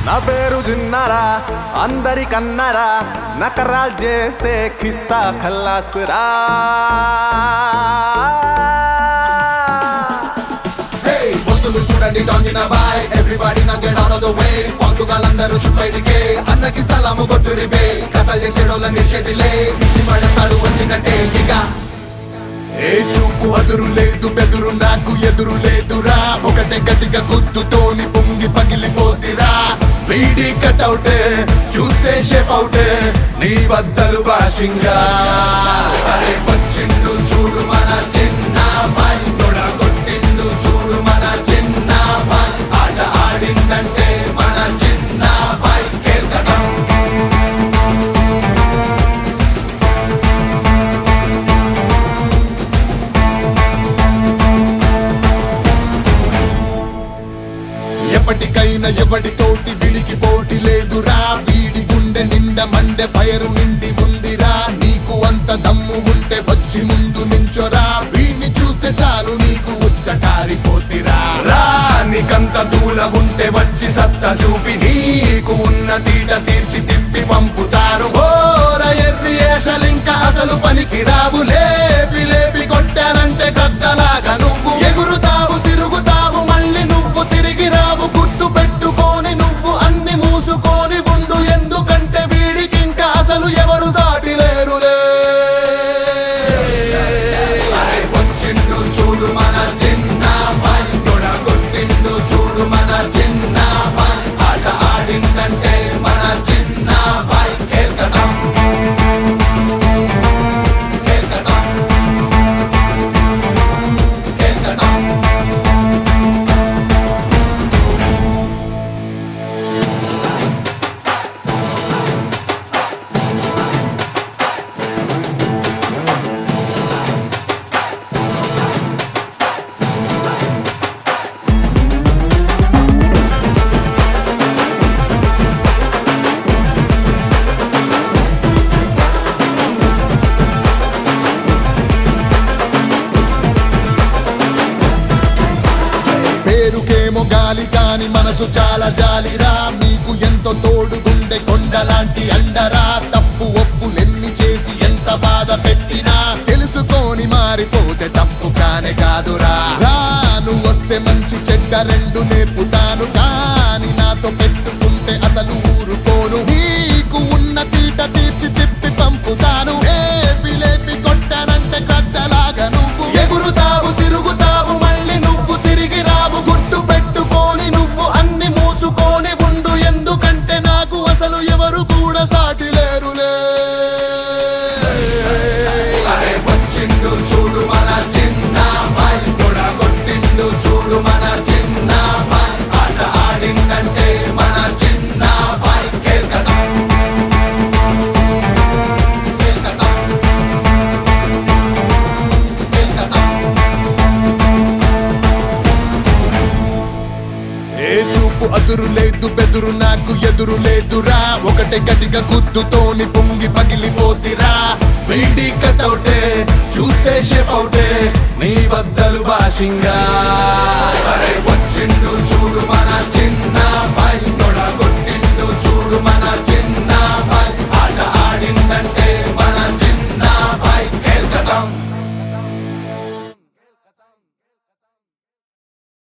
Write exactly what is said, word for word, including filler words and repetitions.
నా పేరు జిన్నారా అందరి కన్నారా నకరాల్ చేస్తే ఖిస్సా ఖల్లాసురా వస్తులు చూడండి డాంజినా బాయ్ ఎవ్రీబడి నా get out of the way ఫాల్తుగాలందరూ బయటికే అన్నకి సలాము కొట్టురి బే కథలు చేసేడోళ్ళ నిషేధిలే పడతాడు వచ్చినట్టే ఇక ఏ చూపు అదురు లేదు బెదురు నాకు ఎదురు లేదురా ఒకటే గట్టిగా గుద్దుతోని పొంగి పగిలిపోతిరా వీడి కట్అవుటే చూస్తే షేప్ అవుటే నీ బద్దలు భాషింగా అరే వచ్చిండు చూడు మన చిన్న బాయ్ తొడ కొట్టిండు చూడు మన చిన్న బాయ్ ఆట ఆడిందంటే మన చిన్న బాయ్ కేల్కటం ఎప్పటికైనా ఎవడితోటి విడికి పోటీ లేదురా వీడి గుండె నిండా మండే ఫైర్ నిండి ఉందిరా నీకు అంత దమ్ము ఉంటే వచ్చి ముందు నించోరా వీడిని చూస్తే చాలు నీకు ఉచ్చకారిపోతిరా రా నీకంత దూల ఉంటే వచ్చి సత్తా చూపి నీకు ఉన్న తీట తీర్చి తిప్పి పంపుతారు ఓర ఎర్రి ఏషలింకా అసలు పనికి రావు లేపి లేపి కొట్టానంటే గద్దలాగా నువ్వు ఎగురుతావు తిరుగుతావు మళ్ళీ నువ్వు తిరిగి రావు గుర్తు పెట్టుకొని నువ్వు అన్ని మూసుకొని ఉండు ఎందుకంటే వీడికి ఇంకా అసలు ఎవరు సాటి లేరులే వచ్చిండు చూడు మన చిన్న బాయ్ తొడ కొట్టిండు చూడు మన చిన్న బాయ్ ఆట ఆడిందంటే మన చిన్న బాయ్ కేల్కటం కేల్కటం కేల్కటం పేరుకేమో గాలి కాని మనసు చాలా జాలిరా మీకు ఎంతో తోడుగుండే కొండలాంటి అండరా తప్పు ఒప్పులెన్ని చేసి ఎంత బాధ పెట్టినా తెలుసుకొని మారిపోతే తప్పు కానే కాదురా రాను వస్తే మంచి చెడ్డ రెండు నేర్పుతాను కానీ నాతో పెట్టుకుంటే అసలు ఊరుకోను నీకు ఉన్న తీట తీర్చి తిప్పి పంపుతాను లేపి లేపి కొట్టానంటే గద్దలాగా నువ్వు ఎగురుతావు తిరుగుతావు మళ్ళీ నువ్వు తిరిగి రావు గుర్తు పెట్టుకొని నువ్వు అన్ని మూసుకొని ఉండు ఎందుకంటే నాకు అసలు ఎవరు కూడా సాటి లేరులే వచ్చిండు చూడు మన చిన్న బాయ్ తొడ కొట్టిండు చూడు మన చిన్న బాయ్ ఆట ఆడిందంటే మన చిన్న బాయ్ కేల్కటం కేల్కటం కేల్కటం ఏ చూపు అదురు లేదు బెదురు నాకు ఎదురు లేదురా ఒకటే గట్టిగా గుద్దుతోని పొంగి పగిలిపోతిరా వీడి కట్అవుటే చూస్తే షేప్ అవుటే నీ బద్దలు భాషింగా అరే వచ్చిండు